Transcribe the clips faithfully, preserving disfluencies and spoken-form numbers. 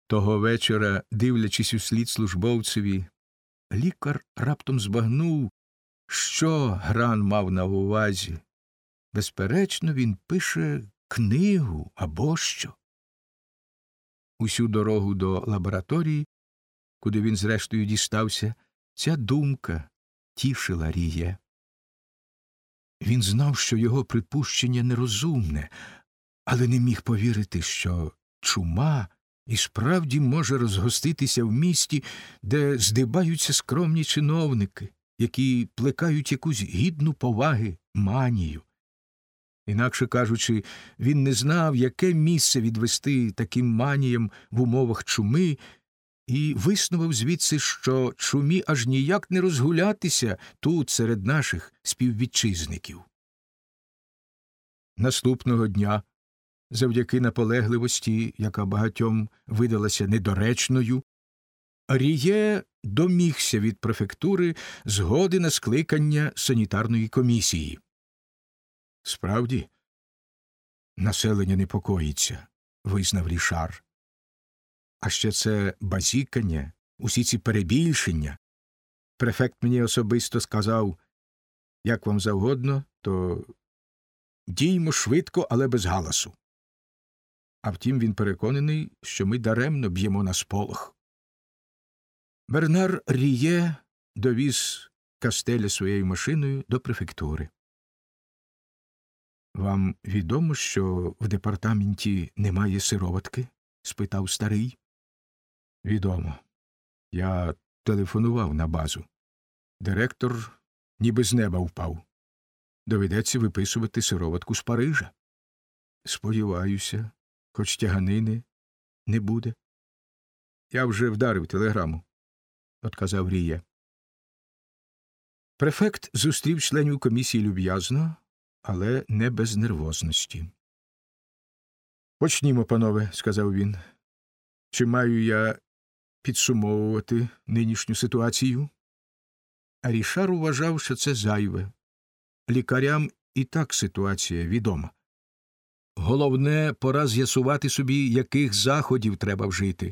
Того вечора, дивлячись услід службовцеві, лікар раптом збагнув, що Гран мав на увазі. Безперечно, він пише книгу або що. Усю дорогу до лабораторії, куди він зрештою дістався, ця думка тішила Ріє. Він знав, що його припущення нерозумне, але не міг повірити, що чума і справді може розгоститися в місті, де здибаються скромні чиновники, які плекають якусь гідну поваги манію. Інакше кажучи, він не знав, яке місце відвести таким маніям в умовах чуми, і виснував звідси, що чумі аж ніяк не розгулятися тут серед наших співвітчизників. Наступного дня, завдяки наполегливості, яка багатьом видалася недоречною, Ріє домігся від префектури згоди на скликання санітарної комісії. Справді, населення непокоїться, визнав Рішар. А ще це базікання, усі ці перебільшення. Префект мені особисто сказав, як вам завгодно, то діймо швидко, але без галасу. А втім, він переконаний, що ми даремно б'ємо на сполох. Бернар Ріє довіз Кастеля своєю машиною до префектури. «Вам відомо, що в департаменті немає сироватки?» – спитав старий. «Відомо. Я телефонував на базу. Директор ніби з неба впав. Доведеться виписувати сироватку з Парижа. Сподіваюся, хоч тяганини не буде». «Я вже вдарив телеграму», – отказав Ріє. Префект зустрів членів комісії люб'язно, але не без нервозності. «Почнімо, панове», – сказав він. «Чи маю я підсумовувати нинішню ситуацію?» А Рішар вважав, що це зайве. Лікарям і так ситуація відома. Головне, пора з'ясувати собі, яких заходів треба вжити.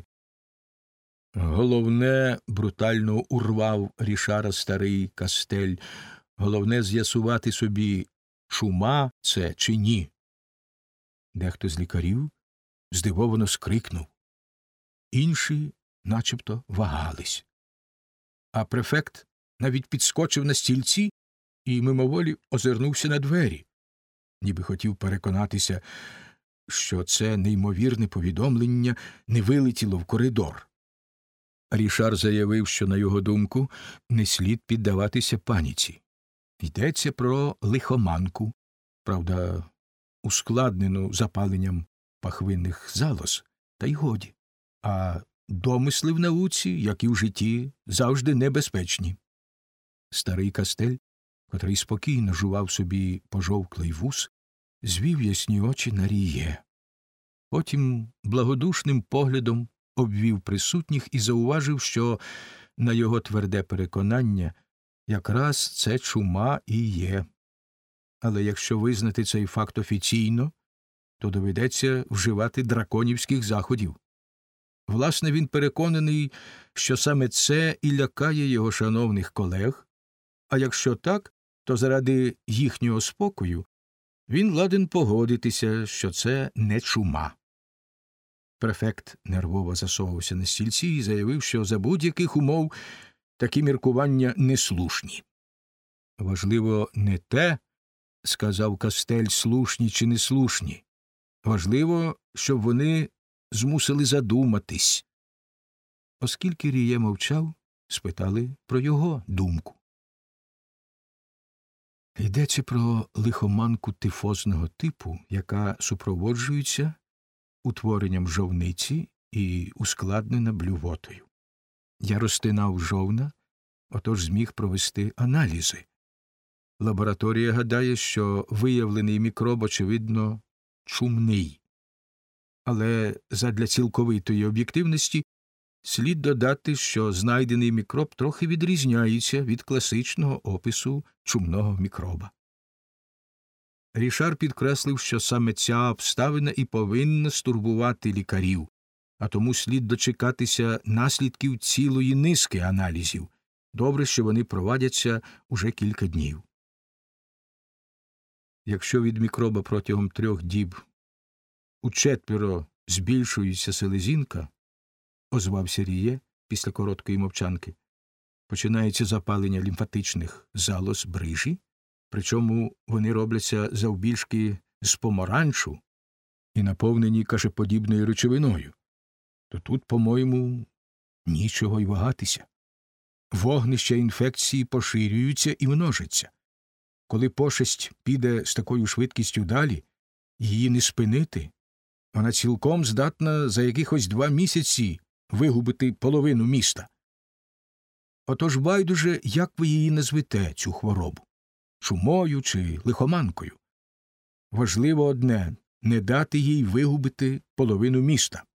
Головне, брутально урвав Рішара старий Кастель, головне з'ясувати собі, чума це чи ні. Дехто з лікарів здивовано скрикнув. Інші начебто вагались. А префект навіть підскочив на стільці і мимоволі озирнувся на двері, ніби хотів переконатися, що це неймовірне повідомлення не вилетіло в коридор. Рішар заявив, що, на його думку, не слід піддаватися паніці. Йдеться про лихоманку, правда, ускладнену запаленням пахвинних залоз, та й годі. А домисли в науці, як і в житті, завжди небезпечні. Старий Кастель, котрий спокійно жував собі пожовклий вус, звів ясні очі на Ріє. Потім благодушним поглядом обвів присутніх і зауважив, що, на його тверде переконання, якраз це чума і є. Але якщо визнати цей факт офіційно, то доведеться вживати драконівських заходів. Власне, він переконаний, що саме це і лякає його шановних колег, а якщо так, то заради їхнього спокою він ладен погодитися, що це не чума. Префект нервово засовувався на стільці і заявив, що за будь-яких умов такі міркування неслушні. «Важливо не те, – сказав Кастель, – слушні чи неслушні. Важливо, щоб вони змусили задуматись». Оскільки Ріє мовчав, спитали про його думку. Йдеться про лихоманку тифозного типу, яка супроводжується утворенням жовниці і ускладнена блювотою. Я розтинав жовна, отож зміг провести аналізи. Лабораторія гадає, що виявлений мікроб, очевидно, чумний. Але задля цілковитої об'єктивності слід додати, що знайдений мікроб трохи відрізняється від класичного опису чумного мікроба. Рішар підкреслив, що саме ця обставина і повинна стурбувати лікарів. а тому слід дочекатися наслідків цілої низки аналізів. Добре, що вони провадяться уже кілька днів. Якщо від мікроба протягом трьох діб учетверо збільшується селезінка, озвався Ріє після короткої мовчанки, починається запалення лімфатичних залоз брижі, причому вони робляться завбільшки з помаранчу і наповнені кашеподібною речовиною, то тут, по-моєму, нічого й вагатися. Вогнища інфекції поширюються і множаться. Коли пошесть піде з такою швидкістю далі, її не спинити, вона цілком здатна за якихось два місяці вигубити половину міста. Отож байдуже, як ви її назвете, цю хворобу – чумою чи лихоманкою. Важливо одне – не дати їй вигубити половину міста.